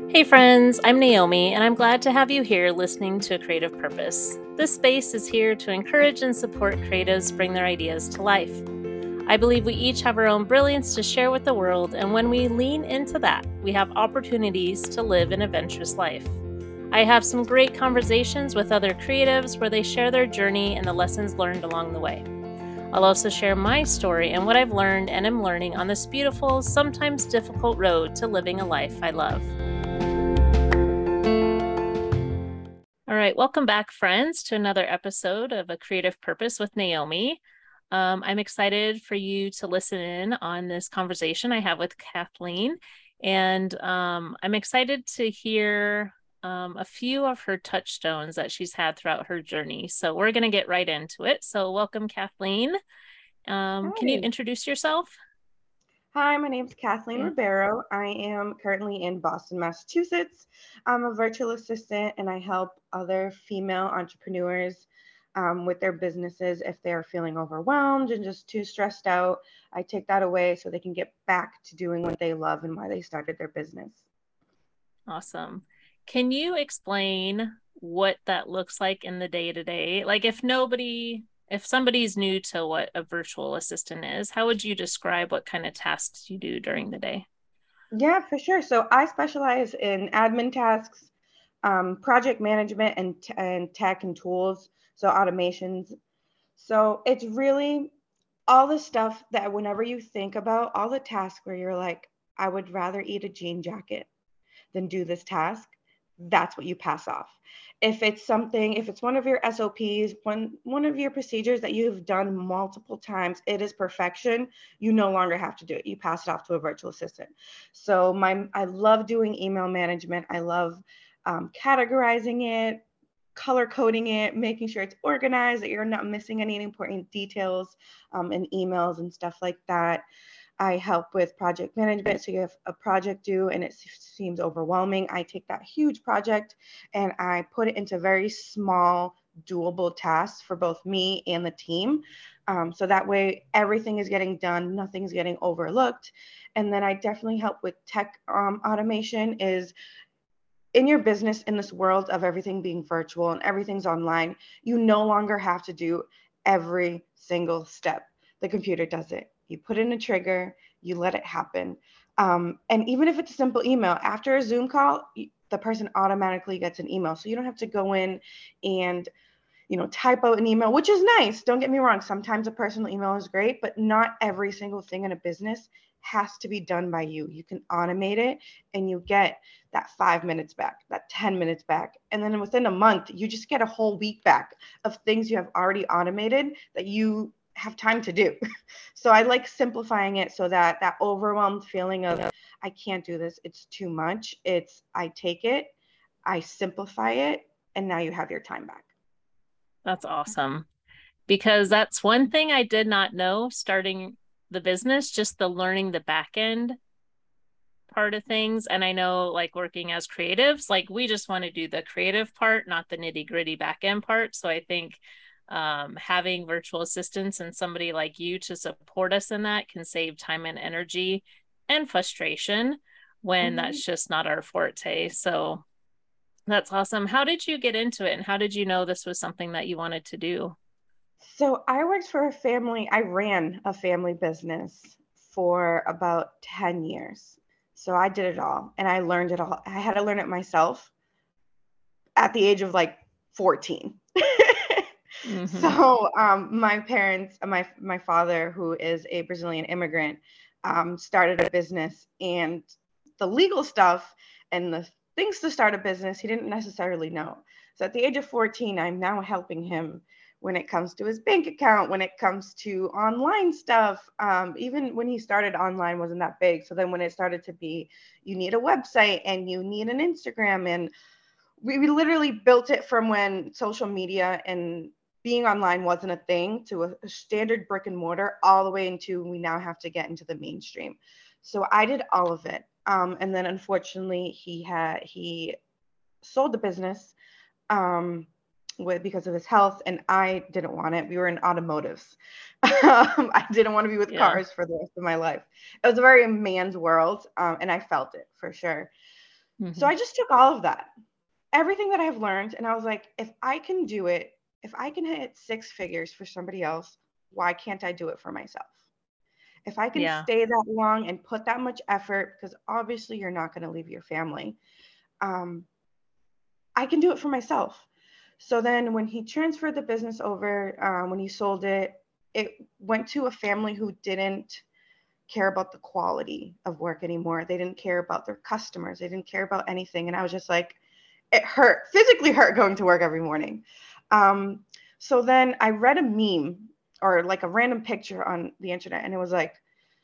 Hey friends, I'm Naomi, and I'm glad to have you here listening to A Creative Purpose. This space is here to encourage and support creatives bring their ideas to life. I believe we each have our own brilliance to share with the world, and when we lean into that, we have opportunities to live an adventurous life. I have some great conversations with other creatives where they share their journey and the lessons learned along the way. I'll also share my story and what I've learned and am learning on this beautiful, sometimes difficult road to living a life I love. All right, welcome back, friends, to another episode of A Creative Purpose with Naomi. I'm excited for you to listen in on this conversation I have with Kathleen, and I'm excited to hear a few of her touchstones that she's had throughout her journey. So we're going to get right into it. So welcome, Kathleen. Can you Hi. introduce yourself? Hi, my name's Kathleen Yeah. Ribeiro. I am currently in Boston, Massachusetts. I'm a virtual assistant and I help other female entrepreneurs with their businesses if they are feeling overwhelmed and just too stressed out. I take that away so they can get back to doing what they love and why they started their business. Awesome. Can you explain what that looks like in the day to day? Like if somebody's new to what a virtual assistant is, how would you describe what kind of tasks you do during the day? Yeah, for sure. So I specialize in admin tasks, project management, and tech and tools, so automations. So it's really all the stuff that whenever you think about all the tasks where you're like, I would rather eat a jean jacket than do this task, that's what you pass off. If it's one of your SOPs, one of your procedures that you've done multiple times, it is perfection. You no longer have to do it. You pass it off to a virtual assistant. So I love doing email management. I love categorizing it, color coding it, making sure it's organized, that you're not missing any important details in emails and stuff like that. I help with project management. So you have a project due and it seems overwhelming. I take that huge project and I put it into very small, doable tasks for both me and the team. So that way everything is getting done, nothing's getting overlooked. And then I definitely help with tech automation is in your business, in this world of everything being virtual and everything's online, you no longer have to do every single step. The computer does it. You put in a trigger, you let it happen. And even if it's a simple email, after a Zoom call, the person automatically gets an email. So you don't have to go in and type out an email, which is nice. Don't get me wrong. Sometimes a personal email is great, but not every single thing in a business has to be done by you. You can automate it and you get that 5 minutes back, that 10 minutes back. And then within a month, you just get a whole week back of things you have already automated that you have time to do. So I like simplifying it so that that overwhelmed feeling of I can't do this, it's too much. I take it, I simplify it, and now you have your time back. That's awesome. Because that's one thing I did not know starting the business, just the learning the back end part of things. And I know, like, working as creatives, like, we just want to do the creative part, not the nitty gritty back end part. So I think having virtual assistants and somebody like you to support us in that can save time and energy and frustration when Mhm. that's just not our forte. So that's awesome. How did you get into it, and how did you know this was something that you wanted to do? So I worked for a family, I ran a family business for about 10 years. So I did it all and I learned it all. I had to learn it myself at the age of like 14. Mm-hmm. So my parents, my father, who is a Brazilian immigrant, started a business, and the legal stuff and the things to start a business he didn't necessarily know. So at the age of 14, I'm now helping him when it comes to his bank account, when it comes to online stuff. Even when he started, online wasn't that big. So then when it started to be, you need a website and you need an Instagram, and we literally built it from when social media and being online wasn't a thing to a standard brick and mortar all the way into we now have to get into the mainstream. So I did all of it. And then unfortunately he sold the business because of his health, and I didn't want it. We were in automotives. I didn't want to be with Yeah. cars for the rest of my life. It was a very man's world, and I felt it for sure. So I just took all of that, everything that I've learned, and I was like, if I can do it, if I can hit six figures for somebody else, why can't I do it for myself? If I can Yeah. stay that long and put that much effort, because obviously you're not going to leave your family, um, I can do it for myself. So then when he transferred the business over, when he sold it, it went to a family who didn't care about the quality of work anymore. They didn't care about their customers. They didn't care about anything. And I was just like, it hurt, physically hurt going to work every morning. Um, so then I read a meme or like a random picture on the internet, and it was like,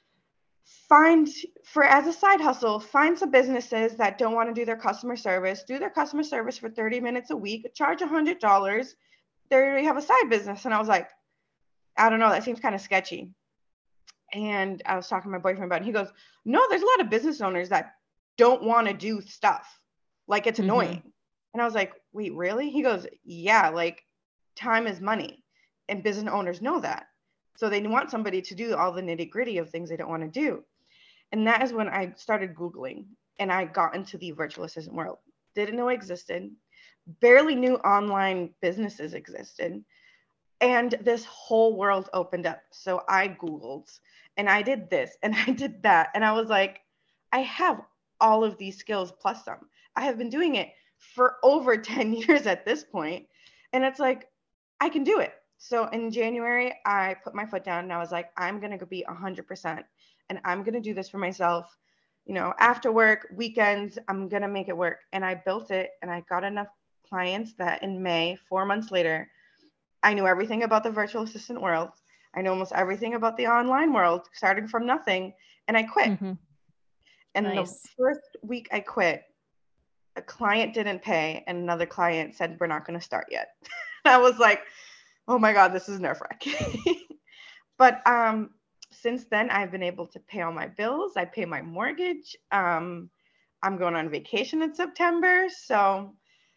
find for as a side hustle, find some businesses that don't want to do their customer service, do their customer service for 30 minutes a week, charge $100. There you have a side business. And I was like, I don't know, that seems kind of sketchy. And I was talking to my boyfriend about it. He goes, no, there's a lot of business owners that don't want to do stuff. Like it's annoying. And I was like, wait, really? He goes, yeah, like time is money. And business owners know that. So they want somebody to do all the nitty gritty of things they don't want to do. And that is when I started Googling and I got into the virtual assistant world. Didn't know it existed, barely knew online businesses existed. And this whole world opened up. So I Googled and I did this and I did that. And I was like, I have all of these skills plus some. I have been doing it for over 10 years at this point. And it's like, I can do it. So in January, I put my foot down and I was like, I'm going to be 100% and I'm going to do this for myself. You know, after work, weekends, I'm going to make it work. And I built it and I got enough clients that in May, 4 months later, I knew everything about the virtual assistant world. I know almost everything about the online world, starting from nothing. And I quit. And Nice. the first week I quit, a client didn't pay and another client said, we're not going to start yet. I was like, oh my God, this is nerve-wracking. But since then, I've been able to pay all my bills. I pay my mortgage. I'm going on vacation in September. So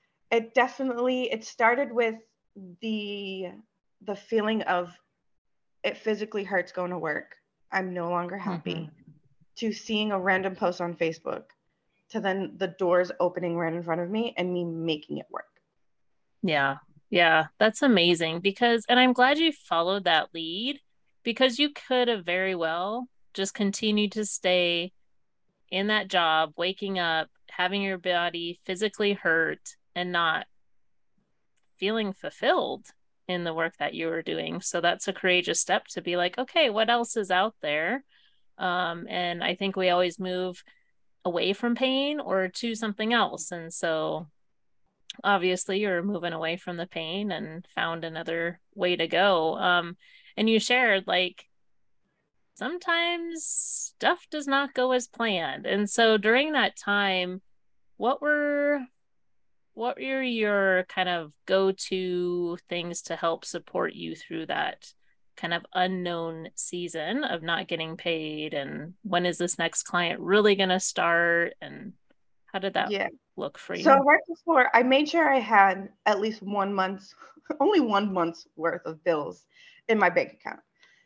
it started with the feeling of it physically hurts going to work. I'm no longer happy. To seeing a random post on Facebook, to then the doors opening right in front of me and me making it work. Yeah. Yeah. That's amazing because, and I'm glad you followed that lead because you could have very well just continued to stay in that job, waking up, having your body physically hurt and not feeling fulfilled in the work that you were doing. So that's a courageous step to be like, okay, what else is out there? And I think we always move away from pain or to something else. And so obviously you're moving away from the pain and found another way to go. And you shared like sometimes stuff does not go as planned. And so during that time, what were your kind of go-to things to help support you through that kind of unknown season of not getting paid? And when is this next client really going to start? And how did that look for So you? right before, I made sure I had at least 1 month's, only 1 month's worth of bills in my bank account.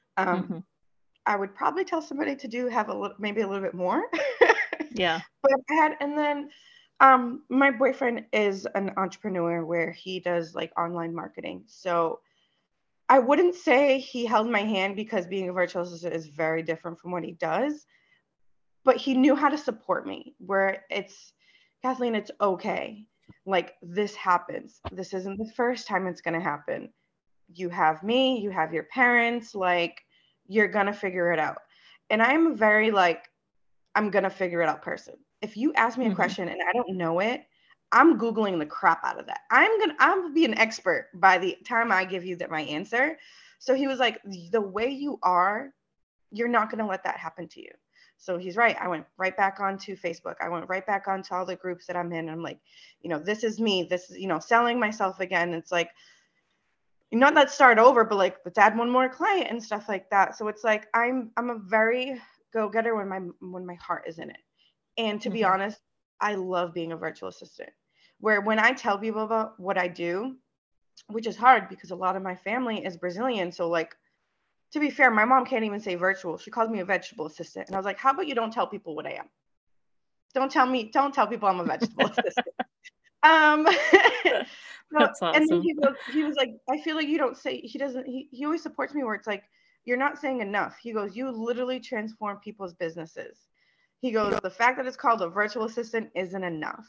I would probably tell somebody to have maybe a little bit more. Yeah. But I had, and then my boyfriend is an entrepreneur where he does like online marketing. So I wouldn't say he held my hand because being a virtual assistant is very different from what he does, but he knew how to support me where it's, Kathleen, it's okay. Like this happens. This isn't the first time it's going to happen. You have me, you have your parents, like you're going to figure it out. And I'm a very like, I'm going to figure it out person. If you ask me a question and I don't know it, I'm Googling the crap out of that. I'm going to be an expert by the time I give you my answer. So he was like, the way you are, you're not going to let that happen to you. So he's right. I went right back onto Facebook. I went right back onto all the groups that I'm in. I'm like, this is me. This is, selling myself again. It's like, not that start over, but like, let's add one more client and stuff like that. So it's like, I'm a very go-getter when my heart is in it. And to be honest, I love being a virtual assistant, where when I tell people about what I do, which is hard because a lot of my family is Brazilian. So like, to be fair, my mom can't even say virtual. She calls me a vegetable assistant. And I was like, how about you don't tell people what I am? Don't tell people I'm a vegetable assistant. So, That's and then awesome. he was like, I feel like you don't say, he always supports me where it's like, you're not saying enough. He goes, you literally transform people's businesses. He goes, the fact that it's called a virtual assistant isn't enough.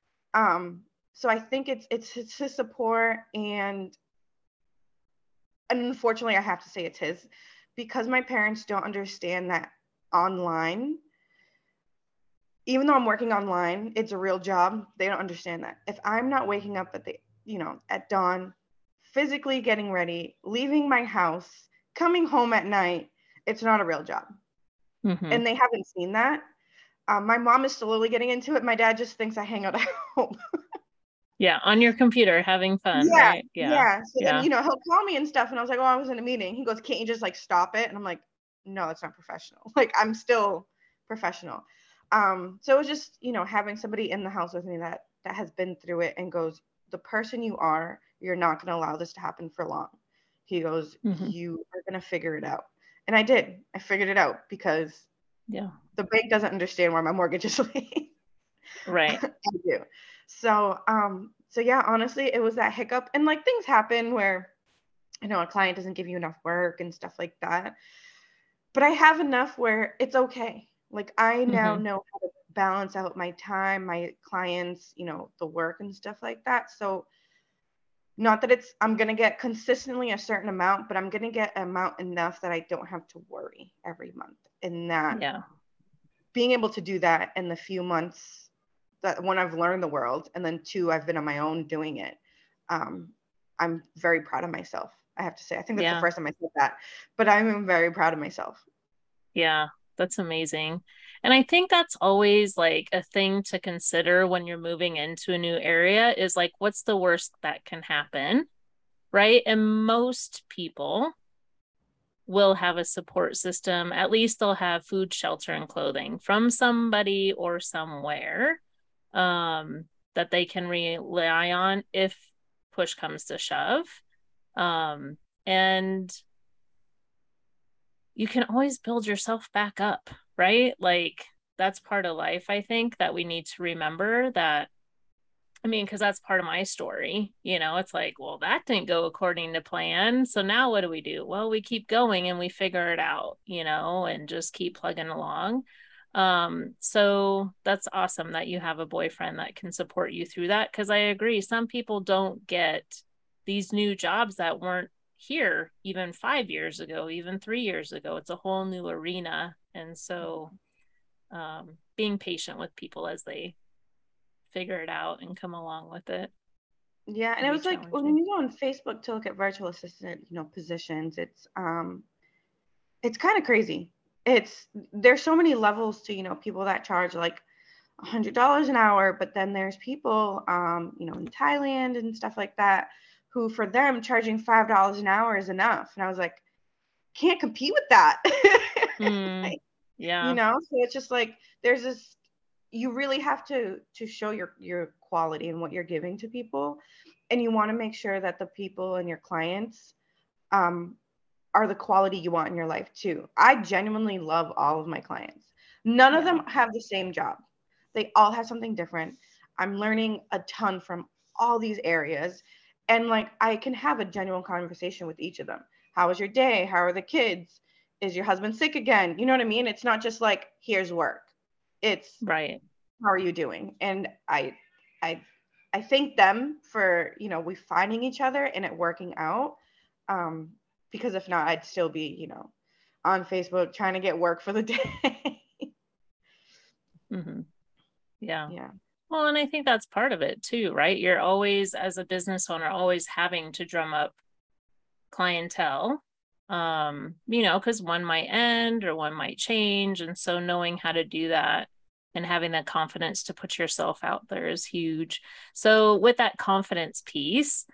So I think it's his support, and unfortunately I have to say it's his, because my parents don't understand that online, even though I'm working online, it's a real job. They don't understand that. If I'm not waking up at dawn, physically getting ready, leaving my house, coming home at night, it's not a real job. Mm-hmm. And they haven't seen that. My mom is slowly getting into it. My dad just thinks I hang out at home. Yeah, on your computer having fun, Yeah, right? yeah. So then, Yeah. he'll call me and stuff, and I was like, oh, I was in a meeting. He goes, can't you just like stop it? And I'm like, no, that's not professional. Like, I'm still professional. So it was just, having somebody in the house with me that has been through it and goes, the person you are, you're not going to allow this to happen for long. He goes, Mm-hmm. you are going to figure it out. And I did. I figured it out because the bank doesn't understand why my mortgage is late. Right. I do. So yeah, honestly, it was that hiccup, and like things happen where, a client doesn't give you enough work and stuff like that. But I have enough where it's okay. Like, I now Mm-hmm. know how to balance out my time, my clients, the work and stuff like that. So not that I'm going to get consistently a certain amount, but I'm going to get an amount enough that I don't have to worry every month. And that being able to do that in the few months that, one, I've learned the world, and then two, I've been on my own doing it. I'm very proud of myself, I have to say. I think that's the first time I said that, but I'm very proud of myself. Yeah, that's amazing. And I think that's always like a thing to consider when you're moving into a new area is like, what's the worst that can happen? Right. And most people will have a support system. At least they'll have food, shelter, and clothing from somebody or somewhere that they can rely on if push comes to shove. And you can always build yourself back up, right? Like that's part of life, I think, that we need to remember that. I mean, because that's part of my story. It's like, well, that didn't go according to plan. So now what do we do? Well, we keep going and we figure it out, and just keep plugging along. So that's awesome that you have a boyfriend that can support you through that. Because I agree, some people don't get these new jobs that weren't here even 5 years ago, even 3 years ago. It's a whole new arena. And so being patient with people as they figure it out and come along with it. Yeah, and it was like when you go on Facebook to look at virtual assistant, positions, it's kind of crazy. There's so many levels to, people that charge like $100 an hour, but then there's people, in Thailand and stuff like that, who for them charging $5 an hour is enough. And I was like, can't compete with that. Yeah. So it's just like, there's this, you really have to show your quality and what you're giving to people. And you want to make sure that the people and your clients are the quality you want in your life too. I genuinely love all of my clients. None of them have the same job. They all have something different. I'm learning a ton from all these areas. And like, I can have a genuine conversation with each of them. How was your day? How are the kids? Is your husband sick again? You know what I mean? It's not just like, here's work. It's right. How are you doing? And I thank them for, we finding each other and it working out. Because if not, I'd still be, on Facebook trying to get work for the day. Mm-hmm. Yeah. Yeah. Well, and I think that's part of it too, right? You're always, as a business owner, always having to drum up clientele, because one might end or one might change. And so knowing how to do that and having that confidence to put yourself out there is huge. So with that confidence piece,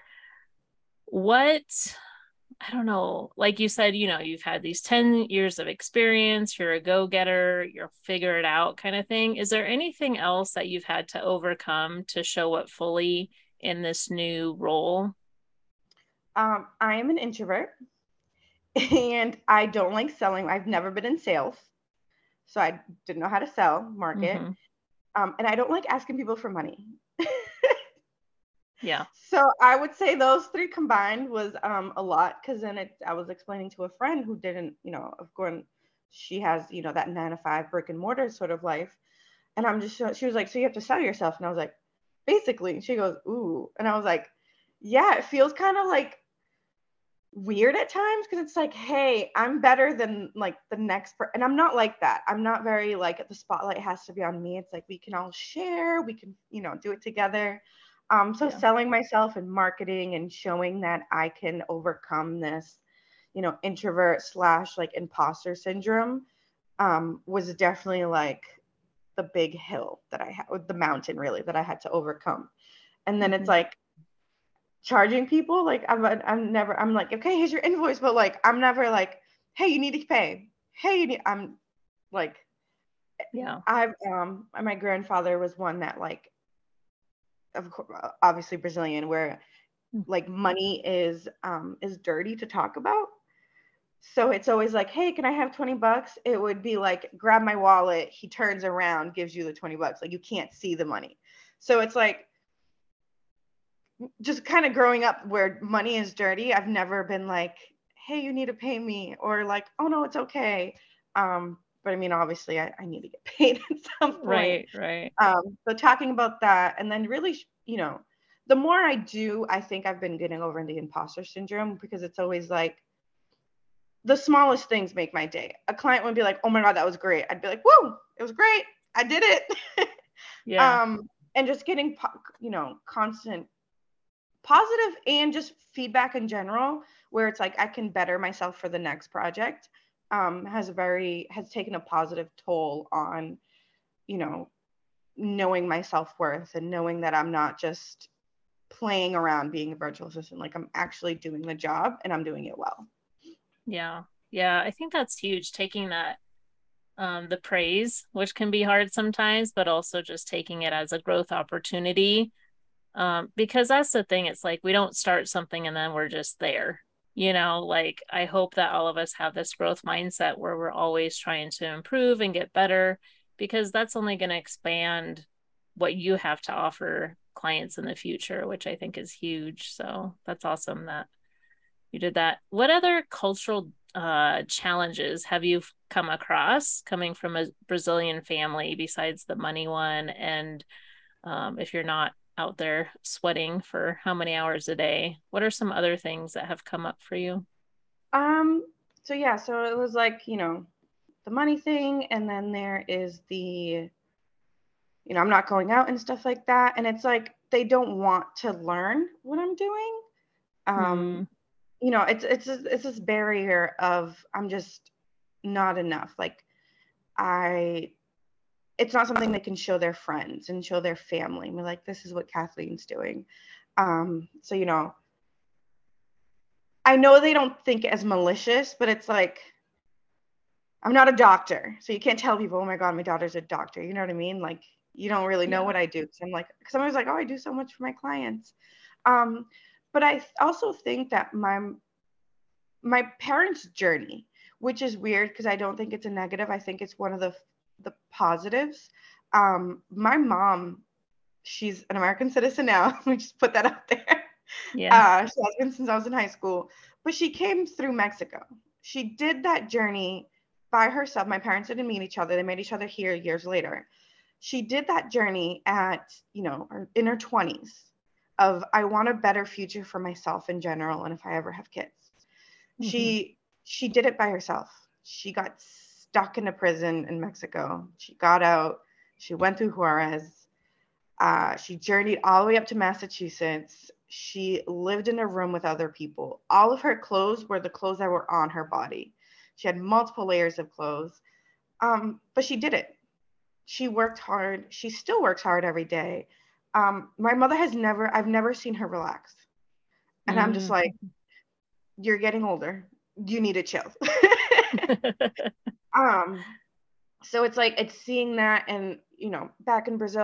I don't know, like you said, you've had these 10 years of experience, you're a go-getter, you'll figure it out kind of thing. Is there anything else that you've had to overcome to show up fully in this new role? I am an introvert and I don't like selling. I've never been in sales. So I didn't know how to sell, market. Mm-hmm. And I don't like asking people for money. Yeah. So I would say those three combined was a lot, because then I was explaining to a friend who didn't, of course, she has, that 9 to 5 brick and mortar sort of life. And she was like, so you have to sell yourself. And I was like, basically. She goes, ooh. And I was like, yeah, it feels kind of like weird at times, because it's like, hey, I'm better than like the next and I'm not like that. I'm not very like the spotlight has to be on me. It's like we can all share, we can do it together. So Yeah. selling myself and marketing and showing that I can overcome this introvert slash like imposter syndrome was definitely like the big hill that I had, the mountain really, that I had to overcome. And then it's Mhm. like charging people, like I'm never, I'm like, okay, here's your invoice, but like I'm never like, hey, you need to pay, hey, I'm like, Yeah. my grandfather was one that, like, of course, obviously Brazilian, where Mm. like money is dirty to talk about. So it's always like, hey, can I have $20? It would be like, grab my wallet, he turns around, gives you the $20, like you can't see the money. So it's like, just kind of growing up where money is dirty, I've never been like, hey, you need to pay me, or like, oh no, it's okay. But I mean, obviously I need to get paid at some point. Right, right. So talking about that, and then really, the more I do, I think I've been getting over the imposter syndrome, because it's always like the smallest things make my day. A client would be like, oh my God, that was great. I'd be like, whoa, it was great. I did it. Yeah. And just getting, constant positive and just feedback in general, where it's like I can better myself for the next project, has taken a positive toll on, you know, knowing my self-worth and knowing that I'm not just playing around being a virtual assistant. Like I'm actually doing the job and I'm doing it well. Yeah. Yeah. I think that's huge, taking that the praise, which can be hard sometimes, but also just taking it as a growth opportunity. Because that's the thing. It's like we don't start something and then we're just there. Like I hope that all of us have this growth mindset where we're always trying to improve and get better, because that's only going to expand what you have to offer clients in the future, which I think is huge. So that's awesome that you did that. What other cultural challenges have you come across coming from a Brazilian family besides the money one? And if you're not out there sweating for how many hours a day, what are some other things that have come up for you? Um, so yeah, so it was like, the money thing, and then there is the, I'm not going out and stuff like that. And it's like they don't want to learn what I'm doing. Hmm. It's this barrier of I'm just not enough. Like I it's not something they can show their friends and show their family. I mean, like, this is what Kathleen's doing. So I know they don't think as malicious, but it's like I'm not a doctor, so you can't tell people, oh my God, my daughter's a doctor. You know what I mean? Like you don't really know Yeah. what I do. Because I'm always like, oh, I do so much for my clients. Um, but I also think that my parents' journey, which is weird because I don't think it's a negative. I think it's one of the positives. My mom, she's an American citizen now. Let me just put that out there. Yeah. She has been since I was in high school, but she came through Mexico. She did that journey by herself. My parents didn't meet each other. They met each other here years later. She did that journey at, in her 20s of I want a better future for myself in general and if I ever have kids. Hmm. She did it by herself. She got stuck in a prison in Mexico. She got out. She went through Juarez. She journeyed all the way up to Massachusetts. She lived in a room with other people. All of her clothes were the clothes that were on her body. She had multiple layers of clothes. But she did it. She worked hard. She still works hard every day. My mother I've never seen her relax. And I'm just Mm. like, you're getting older. You need to chill. um, so it's like, it's seeing that. And, back in Brazil,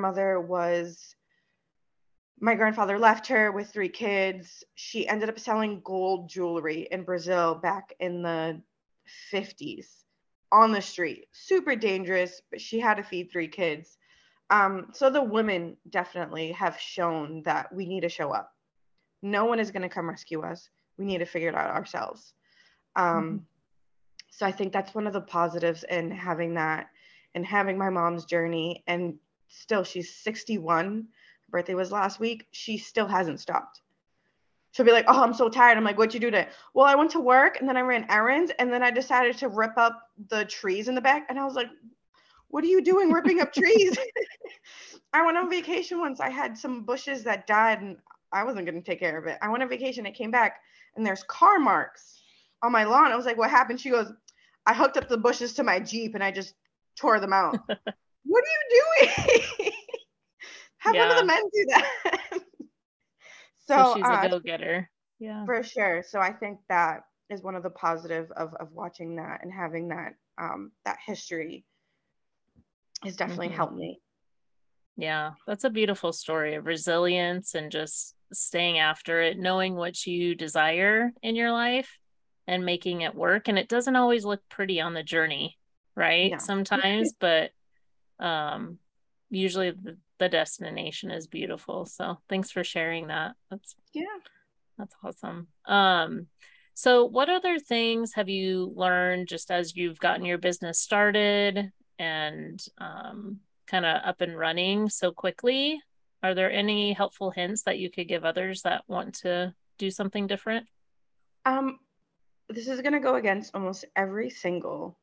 my grandfather left her with 3 kids. She ended up selling gold jewelry in Brazil back in the 50s on the street. Super dangerous, but she had to feed 3 kids. So the women definitely have shown that we need to show up. No one is going to come rescue us. We need to figure it out ourselves. So I think that's one of the positives in having that and having my mom's journey. And still, she's 61. Her birthday was last week. She still hasn't stopped. She'll be like, oh, I'm so tired. I'm like, what'd you do today? Well, I went to work and then I ran errands and then I decided to rip up the trees in the back. And I was like, what are you doing ripping up trees? I went on vacation once. I had some bushes that died and I wasn't going to take care of it. I went on vacation. I came back and there's car marks on my lawn. I was like, what happened? She goes, I hooked up the bushes to my Jeep and I just tore them out. What are you doing? Have one of the men do that. So she's a go-getter. Yeah. For sure. So I think that is one of the positive of watching that and having that that history has definitely helped me. Yeah, that's a beautiful story of resilience and just staying after it, knowing what you desire in your life and making it work. And it doesn't always look pretty on the journey, right? No. Sometimes, but usually the destination is beautiful. So thanks for sharing that. That's awesome. So what other things have you learned just as you've gotten your business started and kind of up and running so quickly? Are there any helpful hints that you could give others that want to do something different? This is going to go against almost every single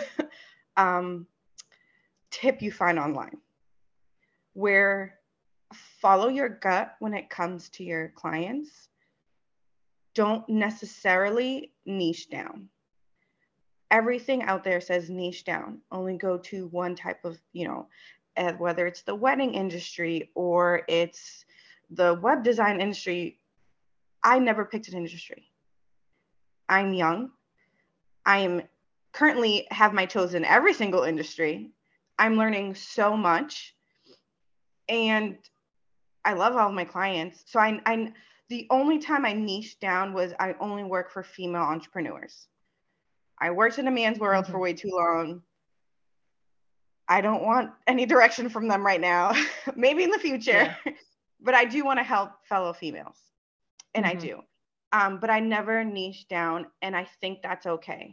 tip you find online, where follow your gut when it comes to your clients. Don't necessarily niche down. Everything out there says niche down. Only go to one type of, whether it's the wedding industry or it's the web design industry. I never picked an industry. I'm young. I am currently have my toes in every single industry. I'm learning so much. And I love all of my clients. So I the only time I niched down was I only work for female entrepreneurs. I worked in a man's world for way too long. I don't want any direction from them right now. Maybe in the future, but I do want to help fellow females, and I do. But I never niche down, and I think that's okay.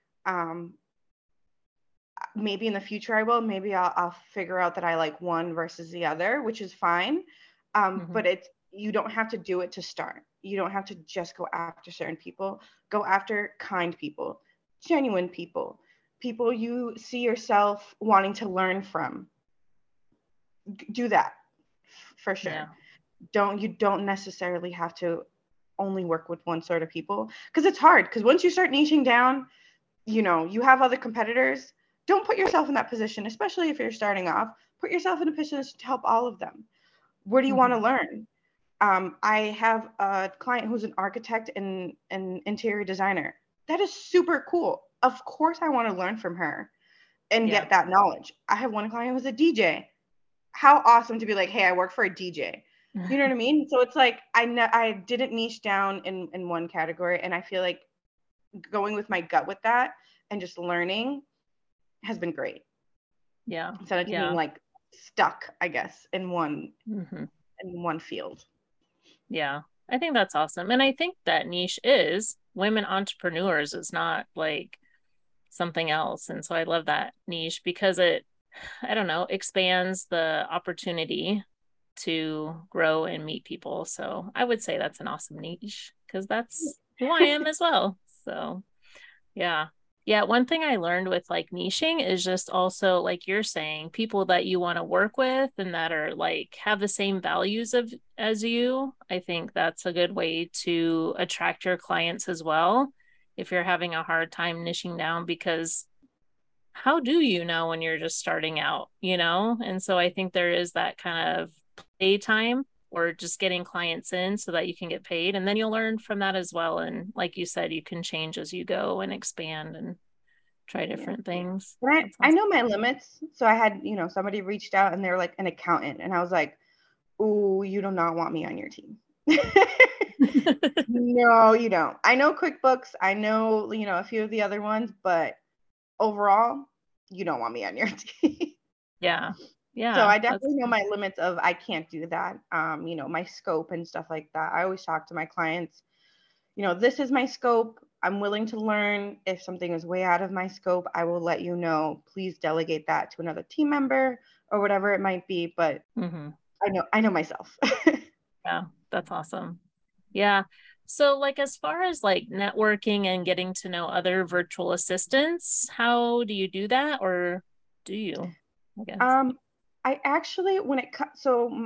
Maybe in the future I will. Maybe I'll figure out that I like one versus the other, which is fine. But you don't have to do it to start. You don't have to just go after certain people. Go after kind people, genuine people, people you see yourself wanting to learn from. Do that for sure. You don't necessarily have to only work with one sort of people, because it's hard. Because once you start niching down, you have other competitors. Don't put yourself in that position, especially if you're starting off. Put yourself in a position to help all of them. Where do you want to learn? I have a client who's an architect and an interior designer. That is super cool. Of course, I want to learn from her and get that knowledge. I have one client who's a DJ. How awesome to be like, hey, I work for a DJ. You know what I mean? So it's like I didn't niche down in one category, and I feel like going with my gut with that and just learning has been great. Yeah. Instead of being like stuck, I guess, in one field. Yeah, I think that's awesome. And I think that niche is women entrepreneurs, is not like something else. And so I love that niche because it, I don't know, expands the opportunity to grow and meet people. So I would say that's an awesome niche because that's who I am as well. So yeah. Yeah, one thing I learned with like niching is just also like you're saying, people that you want to work with and that are like have the same values as you. I think that's a good way to attract your clients as well if you're having a hard time niching down, because how do you know when you're just starting out, And so I think there is that kind of play time or just getting clients in so that you can get paid. And then you'll learn from that as well. And like you said, you can change as you go and expand and try different things. But I know my limits. So I had, somebody reached out and they're like an accountant. And I was like, ooh, you do not want me on your team. No, you don't. I know QuickBooks. I know, a few of the other ones, but overall, you don't want me on your team. Yeah. So Yeah, I that's definitely know good. my limits of I can't do that. My scope and stuff like that. I always talk to my clients, this is my scope. I'm willing to learn. If something is way out of my scope, I will let you know. Please delegate that to another team member or whatever it might be. But Hmm. I know myself. Yeah, that's awesome. Yeah. So like as far as like networking and getting to know other virtual assistants, how do you do that or do you, I guess? Um, I actually, when it comes,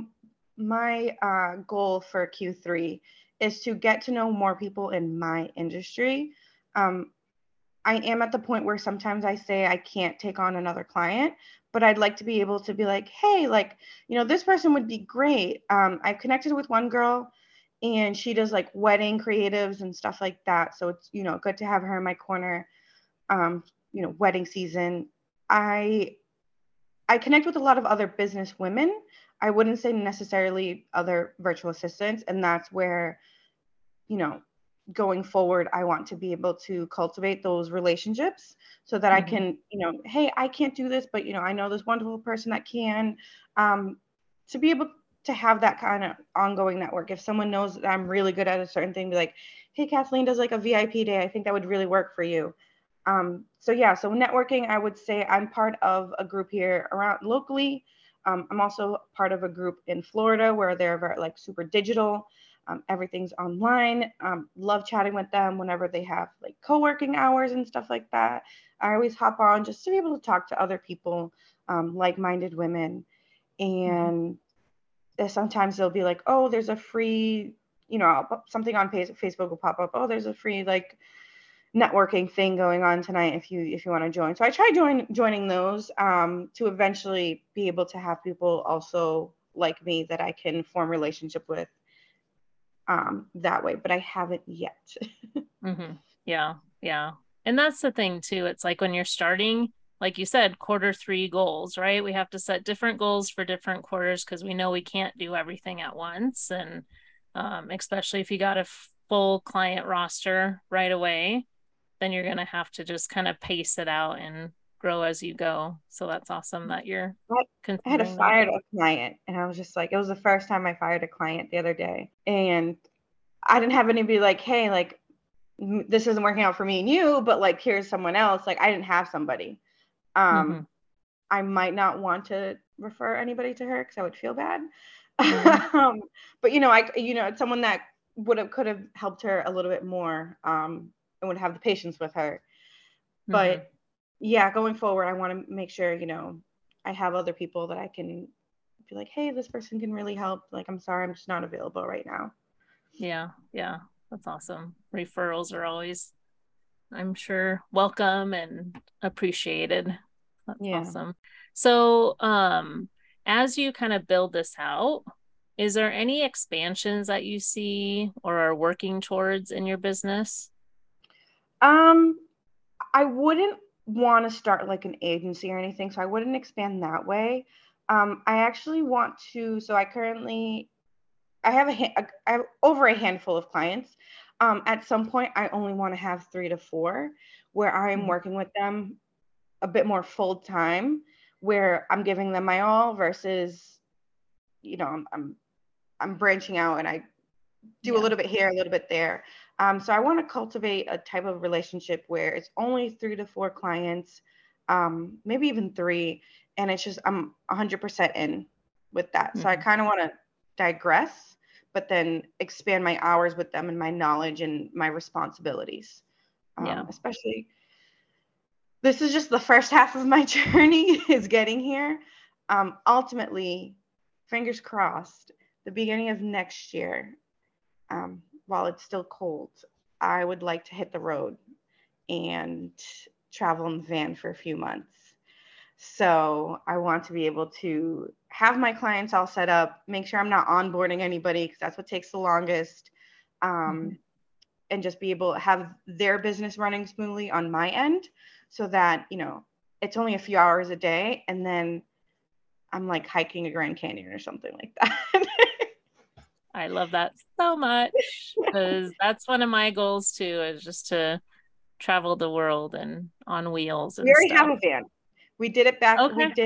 my goal for Q3 is to get to know more people in my industry. Um, I am at the point where sometimes I say I can't take on another client, but I'd like to be able to be like, hey, like, this person would be great. I've connected with one girl and she does like wedding creatives and stuff like that. So it's, good to have her in my corner. Um, wedding season. I I connect with a lot of other business women. I wouldn't say necessarily other virtual assistants. And that's where, you know, going forward, I want to be able to cultivate those relationships so that I Hmm. can, hey, I can't do this, but, I know this wonderful person that can, um, to be able to have that kind of ongoing network. If someone knows that I'm really good at a certain thing, be like, hey, Kathleen does like a VIP day. I think that would really work for you. So networking, I would say I'm part of a group here around locally. I'm also part of a group in Florida where they're very, like super digital. Everything's online. Love chatting with them whenever they have like co-working hours and stuff like that. I always hop on just to be able to talk to other people, like-minded women. Hmm. And sometimes they'll be like, oh, there's a free, something on Facebook will pop up. Oh, there's a free like networking thing going on tonight if you want to join. So I try joining those to eventually be able to have people also like me that I can form relationship with that way, but I haven't yet. Hmm. Yeah. Yeah. And that's the thing too. It's like when you're starting, like you said, quarter 3 goals, right? We have to set different goals for different quarters because we know we can't do everything at once. And especially if you got a full client roster right away, then you're going to have to just kind of pace it out and grow as you go. So that's awesome that you're I, I had a considering that. fired a client, and I was just like, it was the first time I fired a client the other day, and I didn't have anybody like, hey, like this isn't working out for me and you, but like here's someone else. Like I didn't have somebody. Hmm. Um, I might not want to refer anybody to her because I would feel bad. Hmm. um, but it's someone that could have helped her a little bit more, and would have the patience with her. Hmm. But yeah, going forward, I want to make sure, I have other people that I can be like, hey, this person can really help. Like, I'm sorry, I'm just not available right now. Yeah. Yeah. That's awesome. Referrals are always, I'm sure, welcome and appreciated. That's Yeah. awesome. So, as you kind of build this out, is there any expansions that you see or are working towards in your business? Um, I wouldn't want to start like an agency or anything, so I wouldn't expand that way. I actually want to. So I have I have over a handful of clients. At some point, I only want to have 3 to 4, where I'm Mhm. working with them a bit more full time, where I'm giving them my all versus, I'm branching out and I do a Yeah. little bit here, a little bit there. So I want to cultivate a type of relationship where it's only 3 to 4 clients, maybe even 3, and it's just I'm 100% in with that. So I Hmm. kind of want to digress, but then expand my hours with them and my knowledge and my responsibilities. Yeah. Especially, this is just the first half of my journey is getting here. Ultimately, fingers crossed, the beginning of next year, while it's still cold, I would like to hit the road and travel in the van for a few months. So I want to be able to have my clients all set up, make sure I'm not onboarding anybody because that's what takes the longest, Hmm. um, and just be able to have their business running smoothly on my end so that, it's only a few hours a day and then I'm like hiking a Grand Canyon or something like that. I love that so much because that's one of my goals too, is just to travel the world and on wheels We and already have stuff. a van. We did it back. We Okay. did.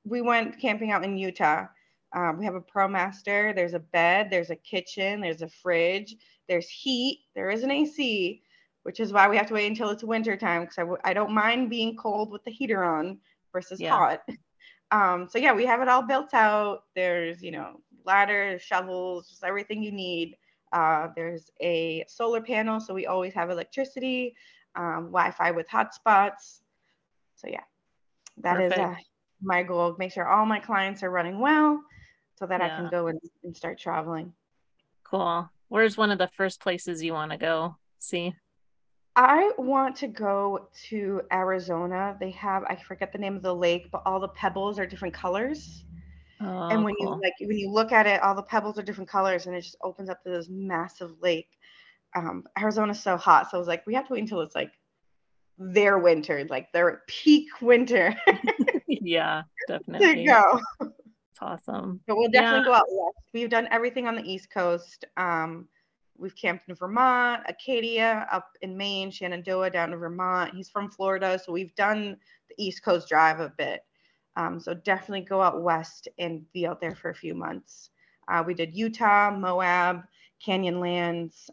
we went camping out in Utah. We have a ProMaster. There's a bed. There's a kitchen. There's a fridge. There's heat. There is an AC, which is why we have to wait until it's winter time because I don't mind being cold with the heater on versus hot. So yeah, we have it all built out. There's, ladders, shovels, just everything you need. There's a solar panel, so we always have electricity, Wi-Fi with hotspots. So yeah, that is my goal. Make sure all my clients are running well so that I can go and start traveling. Cool. Where's one of the first places you want to go see? I want to go to Arizona. They have, I forget the name of the lake, but all the pebbles are different colors. Oh, and when cool. when you look at it, all the pebbles are different colors and it just opens up to this massive lake. Arizona's so hot. So I was like, we have to wait until it's like their winter, like their peak winter. Yeah, definitely. To go. It's awesome. But we'll definitely go out west. We've done everything on the East Coast. We've camped in Vermont, Acadia, up in Maine, Shenandoah down in Vermont. He's from Florida, so we've done the East Coast drive a bit. So definitely go out west and be out there for a few months. We did Utah, Moab, Canyonlands,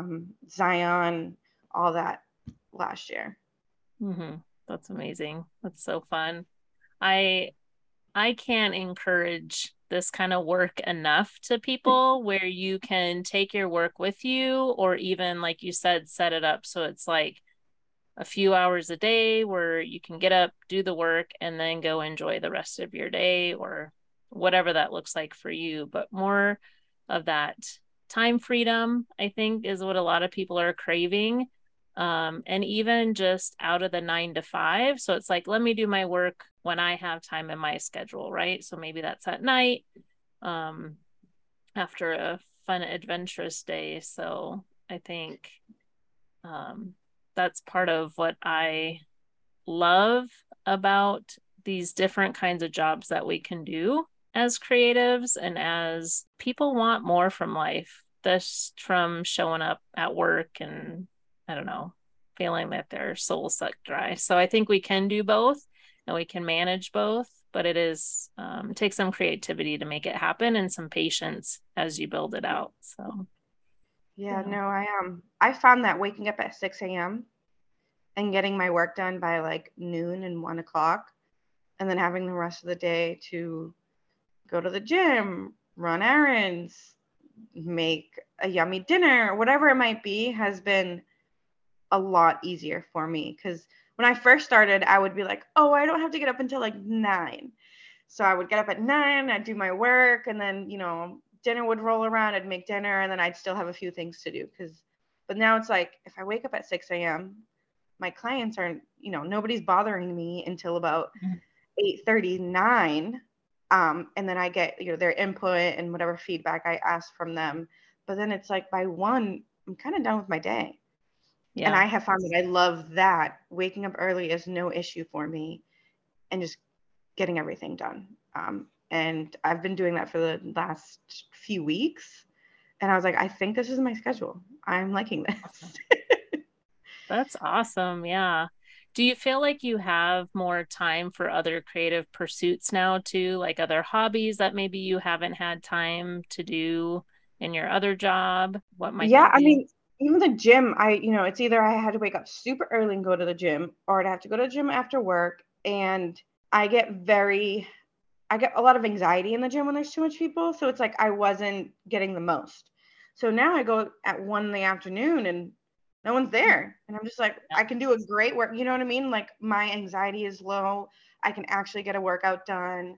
Zion, all that last year. That's amazing. That's so fun. I can't encourage this kind of work enough to people where you can take your work with you, or even, like you said, set it up so it's like a few hours a day where you can get up, do the work, and then go enjoy the rest of your day, or whatever that looks like for you. But more of that time freedom, I think, is what a lot of people are craving. And even just out of the 9 to 5. So it's like, let me do my work when I have time in my schedule, right? So maybe that's at night, after a fun, adventurous day. So I think that's part of what I love about these different kinds of jobs that we can do as creatives, and as people want more from life, just from showing up at work and, I don't know, feeling that their soul sucked dry. So I think we can do both and we can manage both, but it takes some creativity to make it happen and some patience as you build it out. So yeah. No, I found that waking up at 6 a.m. and getting my work done by like noon and 1 o'clock, and then having the rest of the day to go to the gym, run errands, make a yummy dinner, whatever it might be, has been a lot easier for me. Because when I first started, I would be like, oh, I don't have to get up until like 9. So I would get up at 9, I'd do my work, and then, dinner would roll around, I'd make dinner, and then I'd still have a few things to do. But now it's like, if I wake up at 6 a.m., my clients aren't, nobody's bothering me until about 8:39. And then I get, their input and whatever feedback I ask from them. But then it's like by 1, I'm kind of done with my day. Yeah. And I have found that I love that. Waking up early is no issue for me, and just getting everything done. And I've been doing that for the last few weeks. And I was like, I think this is my schedule. I'm liking this. That's awesome. Yeah. Do you feel like you have more time for other creative pursuits now too, like other hobbies that maybe you haven't had time to do in your other job? What might that be? I mean, even the gym, it's either I had to wake up super early and go to the gym, or I'd have to go to the gym after work. And I get a lot of anxiety in the gym when there's too much people. So it's like I wasn't getting the most. So now I go at 1 in the afternoon and no one's there. And I'm just like, I can do a great work. You know what I mean? Like my anxiety is low. I can actually get a workout done.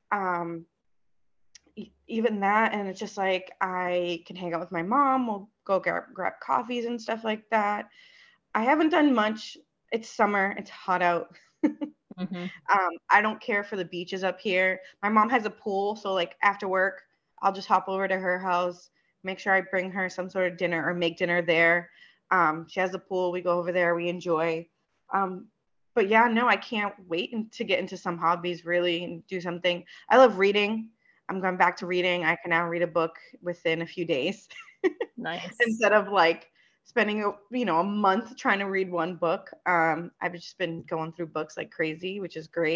Even that. And it's just like, I can hang out with my mom. We'll go grab coffees and stuff like that. I haven't done much. It's summer. It's hot out. I don't care for the beaches up here. My mom has a pool. So like after work, I'll just hop over to her house, make sure I bring her some sort of dinner or make dinner there. She has a pool. We go over there. We enjoy. But yeah, no, I can't wait to get into some hobbies really and do something. I love reading. I'm going back to reading. I can now read a book within a few days. Nice. Instead of like spending a month trying to read one book. I've just been going through books like crazy, which is great.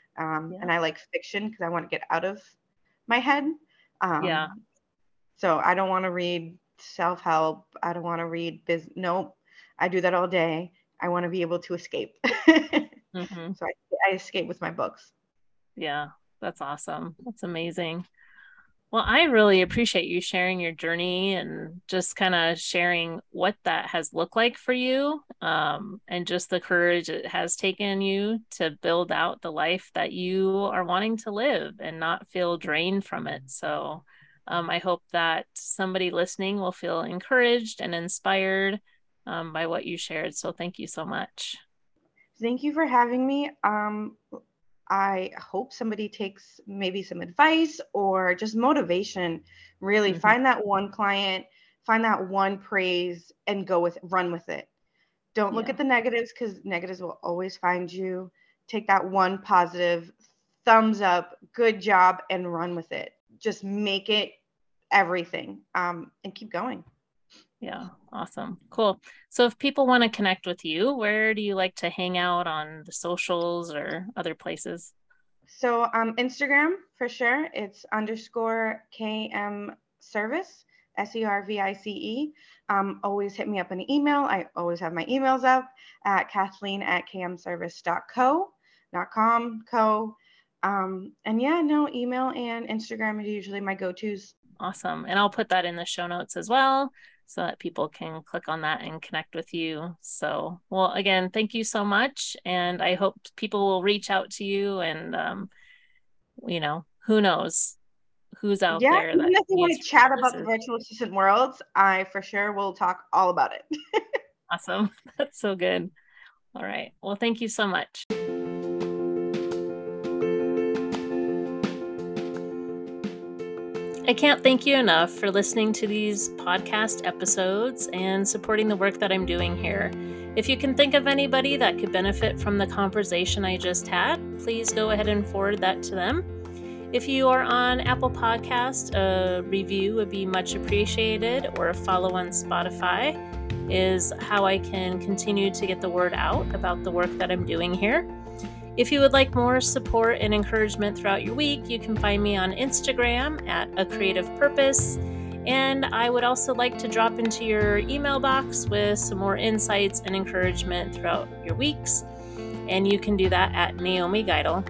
And I like fiction because I want to get out of my head. Yeah. So I don't want to read self-help. I don't want to read Nope. I do that all day. I want to be able to escape. Mm-hmm. So I escape with my books. Yeah, that's awesome. That's amazing. Well, I really appreciate you sharing your journey and just kind of sharing what that has looked like for you, and just the courage it has taken you to build out the life that you are wanting to live and not feel drained from it. So, I hope that somebody listening will feel encouraged and inspired, by what you shared. So, thank you so much. Thank you for having me. I hope somebody takes maybe some advice or just motivation. Really Mm-hmm. find that one client, find that one praise and run with it. Don't look Yeah. at the negatives because negatives will always find you. Take that one positive thumbs up, good job, and run with it. Just make it everything, and keep going. Yeah, awesome. Cool. So if people want to connect with you, where do you like to hang out on the socials or other places? So Instagram for sure. It's _KM service, SERVICE. Always hit me up in an email. I always have my emails up at Kathleen@kmservice.com. And yeah, no, email and Instagram are usually my go-tos. Awesome. And I'll put that in the show notes as well so that people can click on that and connect with you. So, well, again, thank you so much. And I hope people will reach out to you and, who knows who's out Yeah, there that even if you want needs to your chat about the services. virtual assistant worlds, I for sure will talk all about it. Awesome. That's so good. All right. Well, thank you so much. I can't thank you enough for listening to these podcast episodes and supporting the work that I'm doing here. If you can think of anybody that could benefit from the conversation I just had, please go ahead and forward that to them. If you are on Apple Podcast, a review would be much appreciated, or a follow on Spotify is how I can continue to get the word out about the work that I'm doing here. If you would like more support and encouragement throughout your week, you can find me on Instagram at A Creative Purpose. And I would also like to drop into your email box with some more insights and encouragement throughout your weeks. And you can do that at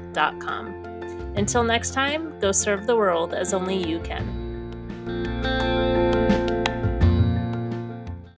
naomigeidel.com. Until next time, go serve the world as only you can.